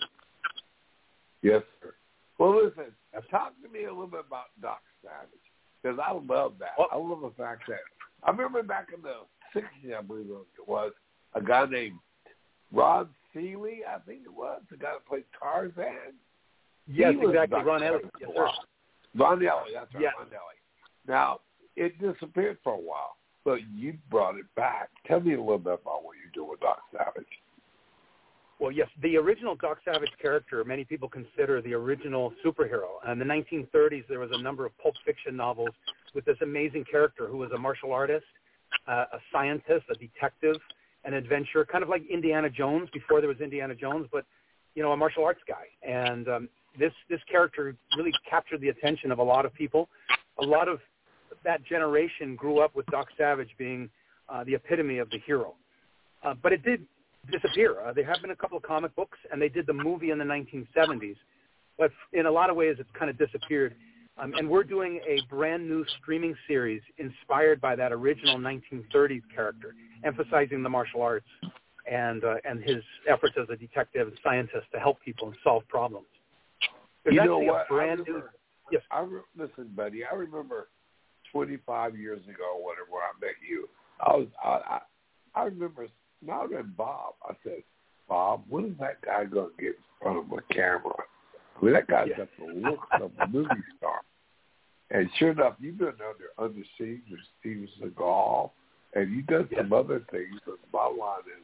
Yes, sir. Well, listen, talk to me a little bit about Doc Savage, because I love that. Well, I love the fact that I remember back in the sixties, I believe it was, a guy named Rod Seeley, I think it was, the guy that played Tarzan. Yes, exactly, Ron Ellie. Yes, sir. Ron Ellie, that's right, yes. Ron Ellie. Now, it disappeared for a while, but you brought it back. Tell me a little bit about what you're doing with Doc Savage. Well, yes, the original Doc Savage character, many people consider the original superhero. In the nineteen thirties, there was a number of Pulp Fiction novels with this amazing character who was a martial artist, uh, a scientist, a detective, an adventurer, kind of like Indiana Jones before there was Indiana Jones, but, you know, a martial arts guy. And um, this, this character really captured the attention of a lot of people. A lot of that generation grew up with Doc Savage being uh, the epitome of the hero. Uh, but it did disappear. Uh, there have been a couple of comic books, and they did the movie in the nineteen seventies. But in a lot of ways, it's kind of disappeared. Um, and we're doing a brand new streaming series inspired by that original nineteen thirties character, emphasizing the martial arts and uh, and his efforts as a detective and scientist to help people and solve problems. There's you know actually what? a brand I remember, new... Yes. I re- listen, buddy, I remember twenty-five years ago, whatever, when I met you, I was, I, I, I remember, now I read Bob. I said, Bob, when is that guy going to get in front of a camera? I mean, that guy's yeah. got the look of a movie star. And sure enough, you've been under Under Siege with Steven Seagal, and you've done some yeah. other things, but the bottom line is,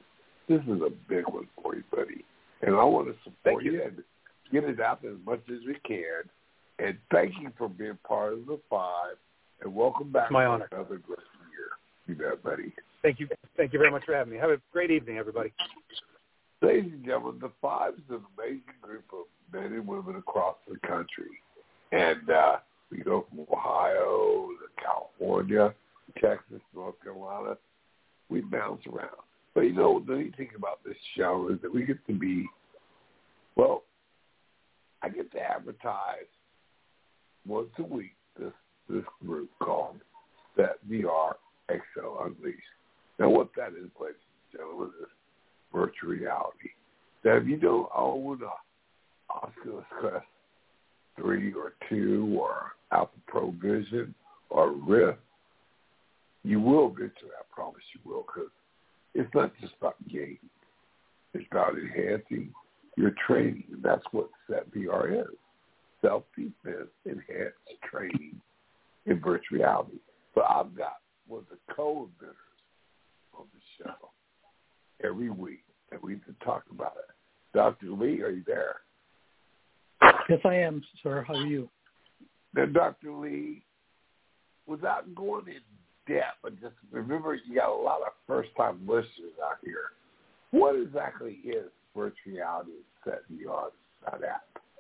This is a big one for you, buddy. And I want to support you. you and get it out as much as we can. And thank you for being part of the five. And welcome back it's my to honor. another great year. You bet, buddy. Thank you. Thank you very much for having me. Have a great evening, everybody. Ladies and gentlemen, the five is an amazing group of men and women across the country. And uh, we go from Ohio to California, Texas, North Carolina. We bounce around. But, you know, the neat thing about this show is that we get to be, well, I get to advertise once a week this, this group called Set V R X L Unleashed. Now, what that is, ladies and gentlemen, is virtual reality. Now, if you don't own an Oculus Quest three or two or Apple Pro Vision or Rift, you will eventually, I promise you will, because it's not just about gaming. It's about enhancing your training. And that's what Set V R is. Self-defense, enhanced training in virtual reality. But I've got one of the co-inventors on the show every week, and we can talk about it. Doctor Lee, are you there? Yes, I am, sir. How are you? Now, Doctor Lee, without going in depth, but just remember you got a lot of first-time listeners out here. What exactly is virtual reality and Set V R, that app?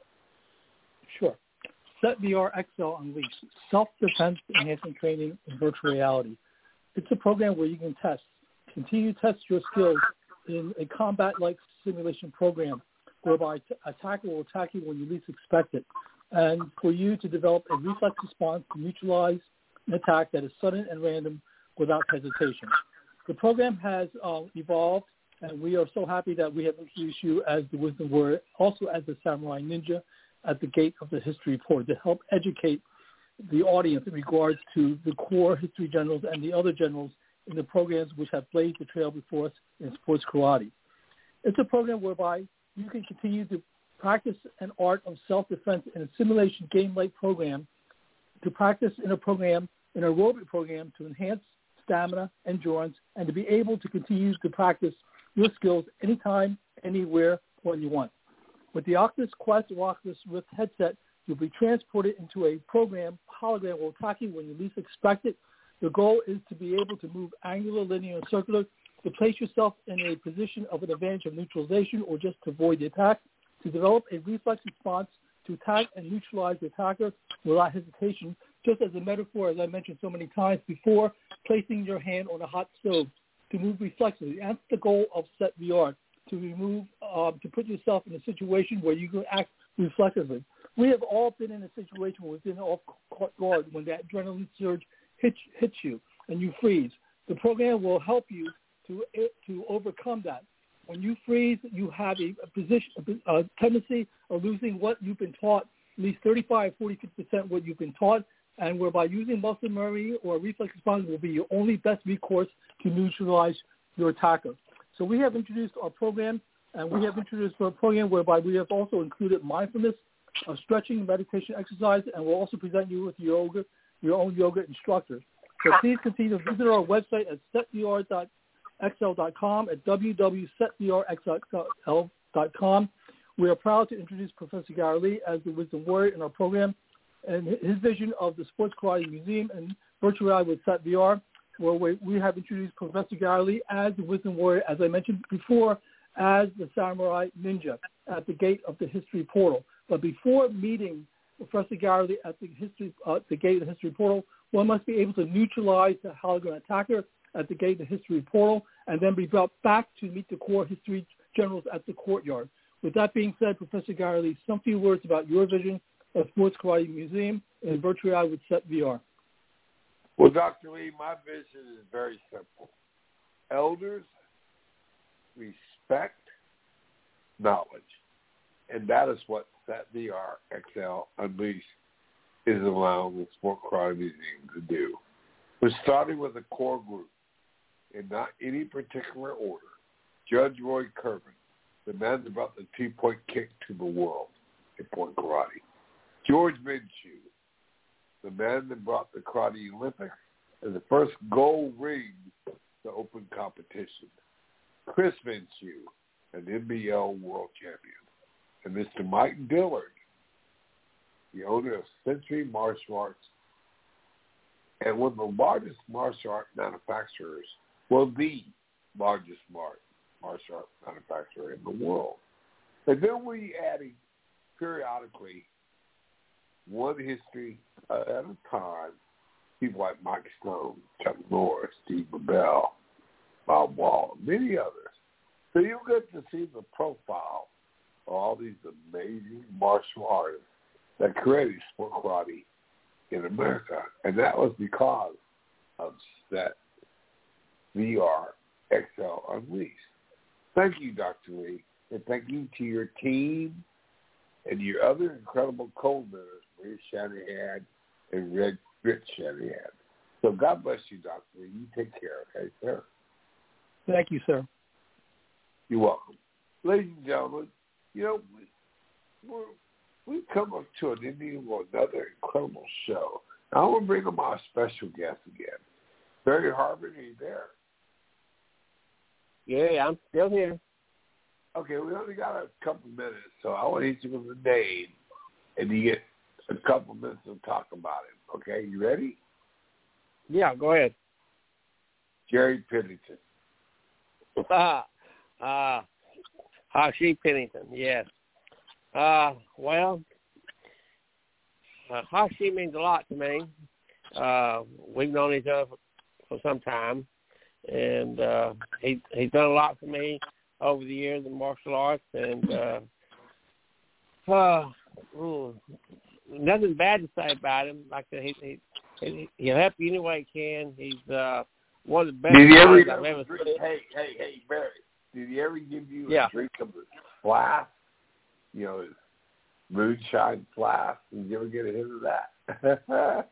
Sure. Set V R X L Unleashed, self-defense enhancement training in virtual reality. It's a program where you can test, continue to test your skills in a combat-like simulation program whereby an attacker will attack you when you least expect it, and for you to develop a reflex response to neutralize an attack that is sudden and random without hesitation. The program has uh, evolved, and we are so happy that we have introduced you as the Wisdom Warrior, also as the Samurai Ninja, at the gate of the history report to help educate the audience in regards to the core history generals and the other generals in the programs which have blazed the trail before us in sports karate. It's a program whereby you can continue to practice an art of self-defense in a simulation game-like program, to practice in a program, in a aerobic program to enhance stamina, endurance, and to be able to continue to practice your skills anytime, anywhere, when you want. With the Oculus Quest or Oculus Rift headset, you'll be transported into a program, hologram will attack you when you least expect it. The goal is to be able to move angular, linear, and circular, to place yourself in a position of an advantage of neutralization or just to avoid the attack, to develop a reflex response to attack and neutralize the attacker without hesitation, just as a metaphor, as I mentioned so many times before, placing your hand on a hot stove, to move reflexively. That's the goal of Set V R, to remove, um, to put yourself in a situation where you can act reflexively. We have all been in a situation where we've been off guard when that adrenaline surge hits, hits you and you freeze. The program will help you to to overcome that. When you freeze, you have a, a position, a, a tendency of losing what you've been taught, at least thirty-five, forty, fifty percent what you've been taught, and whereby using muscle memory or reflex response will be your only best recourse to neutralize your attacker. So we have introduced our program, and we have introduced our program whereby we have also included mindfulness, uh, stretching, meditation exercise, and we'll also present you with yoga, your own yoga instructor. So please continue to visit our website at set v r dot x l dot com, at w w w dot set v r x l dot com. We are proud to introduce Professor Gary Lee as the Wisdom Warrior in our program, and his vision of the Sports Karate Museum and virtual reality with Set V R, where we, we have introduced Professor Gary Lee as the Wisdom Warrior, as I mentioned before, as the Samurai Ninja at the gate of the history portal. But before meeting Professor Gary Lee at the history, uh, the gate of the history portal, one must be able to neutralize the hologram attacker at the gate of the history portal, and then be brought back to meet the core history generals at the courtyard. With that being said, Professor Gary Lee, some few words about your vision of Sports Karate Museum and virtual reality with Set V R. Well, Doctor Lee, my vision is very simple. Elders respect knowledge, and that is what Set V R X L Unleashed is allowing the Sport Karate Museum to do. We're starting with a core group in not any particular order. Judge Roy Kervin, the man that brought the two-point kick to the world in point karate. George Minshew, the man that brought the Karate Olympics and the first gold ring to open competition. Chris Minshew, an N B L world champion, and Mister Mike Dillard, the owner of Century Martial Arts, and one of the largest martial art manufacturers, well, the largest martial art manufacturer in the world. And then we adding periodically one history at a time, people like Mike Stone, Chuck Norris, Steve Bell, Bob Wall, many others. So you get to see the profile of all these amazing martial artists that created sport karate in America. And that was because of Set V R X L Unleashed. Thank you, Doctor Lee, and thank you to your team and your other incredible co-members, Maria Shanahan and Red Rich Shanahan. So God bless you, Doctor Lee. You take care, okay, sir? Thank you, sir. You're welcome. Ladies and gentlemen, you know, we, we're, we've come up to an ending of another incredible show. Now, I want to bring on our special guest again. Barry Harvard, are you there? Yeah, I'm still here. Okay, we only got a couple minutes, so I want to hit you with a name, and you get a couple minutes to talk about it. Okay, you ready? Yeah, go ahead. Jerry Pennington. Uh, uh, Hashi Pennington, yes. Uh, well, uh, Hashi means a lot to me. Uh, we've known each other for, for some time, and uh, he he's done a lot for me over the years in martial arts, and uh, uh, mm, nothing bad to say about him. Like I said, he, he he'll help you any way he can. He's uh, one of the best Did he ever, guys I've ever seen. Hey, hey, hey, Barry, did he ever give you yeah. a drink of his flask? You know, his moonshine flask? Did you ever get a hint of that?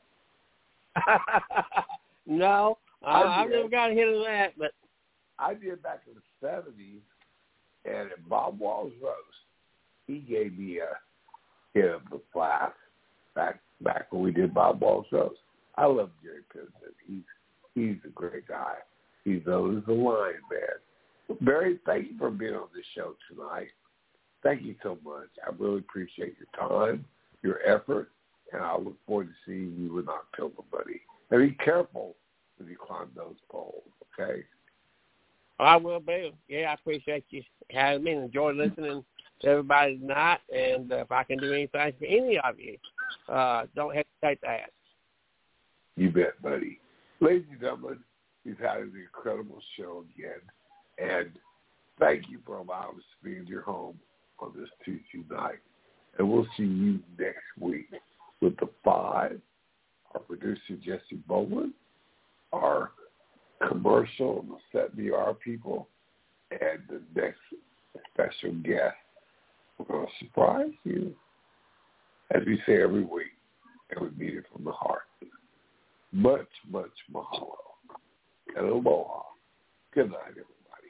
No, uh, I've never got a hint of that, but I did back in the seventies, and at Bob Wall's roast, he gave me a hit of the flask back back when we did Bob Wall's roast. I love Jerry Pennington. He's he's a great guy. He's always the line man. Barry, thank you for being on this show tonight. Thank you so much. I really appreciate your time, your effort, and I look forward to seeing you in October, buddy. Now be careful when you climb those poles, okay? I will be. Yeah, I appreciate you having me and enjoy listening to everybody tonight. And uh, if I can do anything for any of you, uh, don't hesitate to ask. You bet, buddy. Ladies and gentlemen, we've had an incredible show again. And thank you for allowing us to be in your home on this Tuesday night. And we'll see you next week with the five, our producer, Jesse Bowen, our commercial and the Set V R people, and the next special guest. We're going to surprise you, as we say every week, and we mean it from the heart. Much, much mahalo and aloha. Good night, everybody.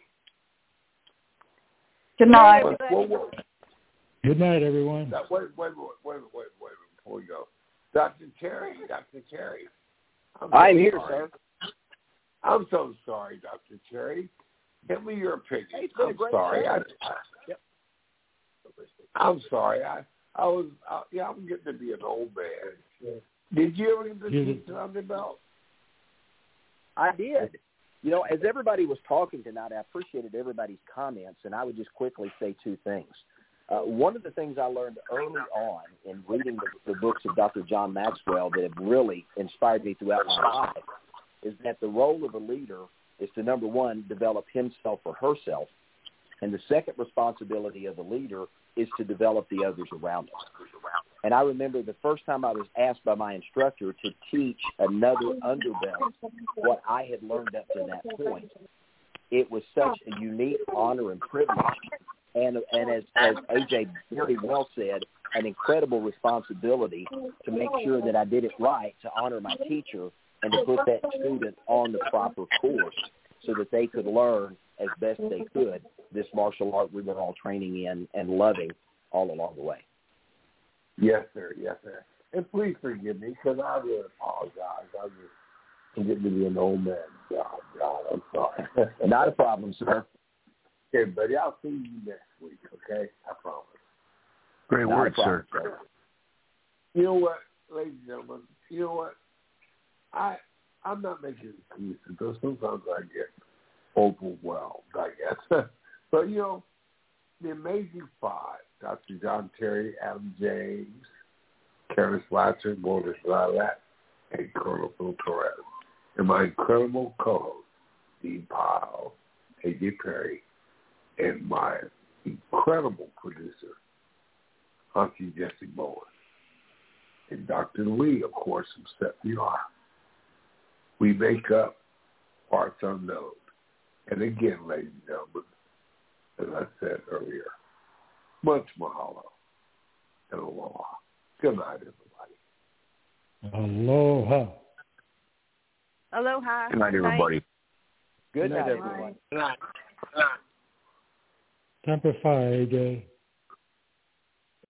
Good night. Wait, wait, wait. Good night, everyone. Now, wait, wait, wait, wait, wait, wait, before we go. Doctor Terry, Doctor Terry. I'm so I'm here, sorry. sir. I'm so sorry, Doctor Terry. Give me your opinion. Hey, it's been I'm a great sorry. show. I, Yep. I'm sorry. I, I was, uh, yeah, I'm getting to be an old man. Did you ever get to Yeah. teach under belt? I did. You know, as everybody was talking tonight, I appreciated everybody's comments, and I would just quickly say two things. Uh, one of the things I learned early on in reading the, the books of Doctor John Maxwell that have really inspired me throughout my life is that the role of a leader is to, number one, develop himself or herself, and the second responsibility of the leader is to develop the others around us. And I remember the first time I was asked by my instructor to teach another underbelt what I had learned up to that point. It was such a unique honor and privilege, and and as, as A J very well said, an incredible responsibility to make sure that I did it right, to honor my teacher, and to put that student on the proper course so that they could learn as best they could this martial art we were all training in and loving all along the way. Yes, sir. Yes, sir. And please forgive me because I really apologize. I just I'm getting to be an old man. God, God, I'm sorry. Not a problem, sir. Okay, buddy. I'll see you next week, okay? I promise. Great Not a word, problem, sir. sir. You know what, ladies and gentlemen? You know what? I, I'm not making excuses, though sometimes I get overwhelmed, I guess. But, you know, the Amazing Five, Doctor John Terry, Adam James, Karen Slatcher, Gordon Lilac, and Colonel Phil Torres, and my incredible co-host, Steve Pyle, A J Perry, and my incredible producer, Auntie Jesse Bowen, and Doctor Lee, of course, from Set V R. We make up Parts Unknown. And again, ladies and gentlemen, as I said earlier, much mahalo and aloha. Good night, everybody. Aloha. Aloha. Good night, everybody. Good Good night, night, everyone. everyone. Good night. Good night. Semper Fi, A J.